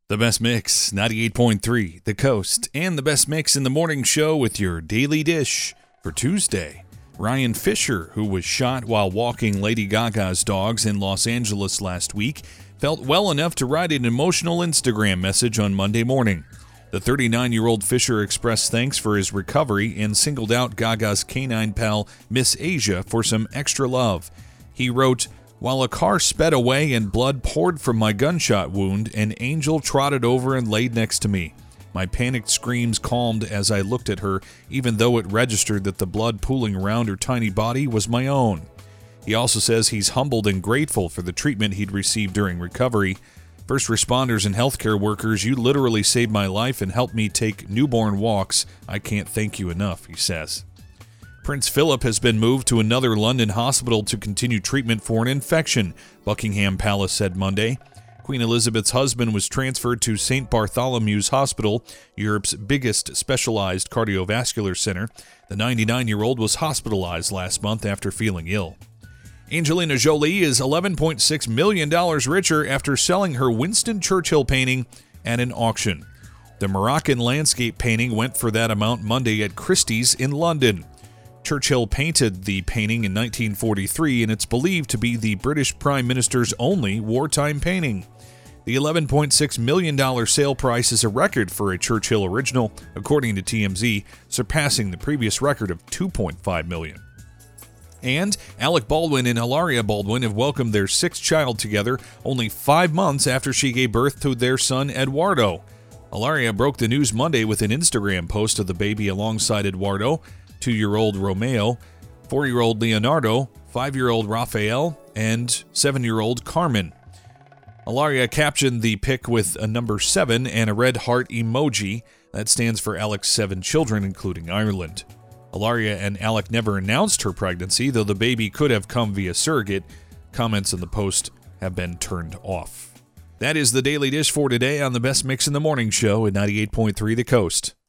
The Best Mix, 98.3, The Coast, and The Best Mix in the Morning Show with your daily dish for Tuesday. Ryan Fisher, who was shot while walking Lady Gaga's dogs in Los Angeles last week, felt well enough to write an emotional Instagram message on Monday morning. The 39-year-old Fisher expressed thanks for his recovery and singled out Gaga's canine pal, Miss Asia, for some extra love. He wrote, "While a car sped away and blood poured from my gunshot wound, an angel trotted over and laid next to me. My panicked screams calmed as I looked at her, even though it registered that the blood pooling around her tiny body was my own." He also says he's humbled and grateful for the treatment he'd received during recovery. "First responders and healthcare workers, you literally saved my life and helped me take newborn walks. I can't thank you enough," he says. Prince Philip has been moved to another London hospital to continue treatment for an infection, Buckingham Palace said Monday. Queen Elizabeth's husband was transferred to St. Bartholomew's Hospital, Europe's biggest specialized cardiovascular center. The 99-year-old was hospitalized last month after feeling ill. Angelina Jolie is $11.6 million richer after selling her Winston Churchill painting at an auction. The Moroccan landscape painting went for that amount Monday at Christie's in London. Churchill painted the painting in 1943, and it's believed to be the British Prime Minister's only wartime painting. The $11.6 million sale price is a record for a Churchill original, according to TMZ, surpassing the previous record of $2.5 million. And Alec Baldwin and Hilaria Baldwin have welcomed their sixth child together only 5 months after she gave birth to their son Eduardo. Hilaria broke the news Monday with an Instagram post of the baby alongside Eduardo, 2-year-old Romeo, 4-year-old Leonardo, 5-year-old Rafael, and 7-year-old Carmen. Hilaria captioned the pic with a number 7 and a red heart emoji. That stands for Alec's 7 children, including Ireland. Hilaria and Alec never announced her pregnancy, though the baby could have come via surrogate. Comments on the post have been turned off. That is the Daily Dish for today on the Best Mix in the Morning Show at 98.3 The Coast.